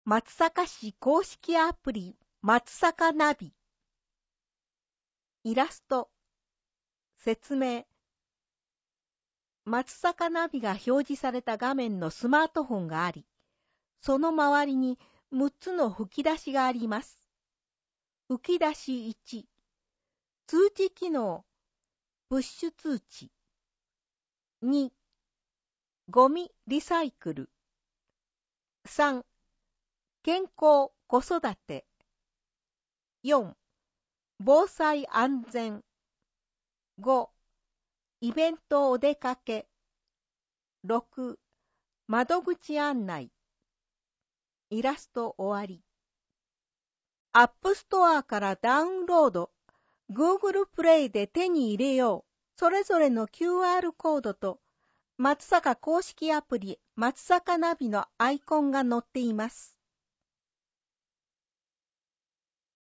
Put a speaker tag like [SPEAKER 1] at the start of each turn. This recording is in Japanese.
[SPEAKER 1] 松阪市公式アプリ松阪ナビ。イラスト。説明。松阪ナビが表示された画面のスマートフォンがあり、その周りに6つの吹き出しがあります。吹き出し1、通知機能、プッシュ通知。2、ゴミリサイクル。3、健康子育て。4、防災安全。5、イベントお出かけ。6、窓口案内。イラスト終わり。アップストアからダウンロード、Google プレイで手に入れよう。それぞれの QR コードと松阪公式アプリ松阪ナビのアイコンが載っています。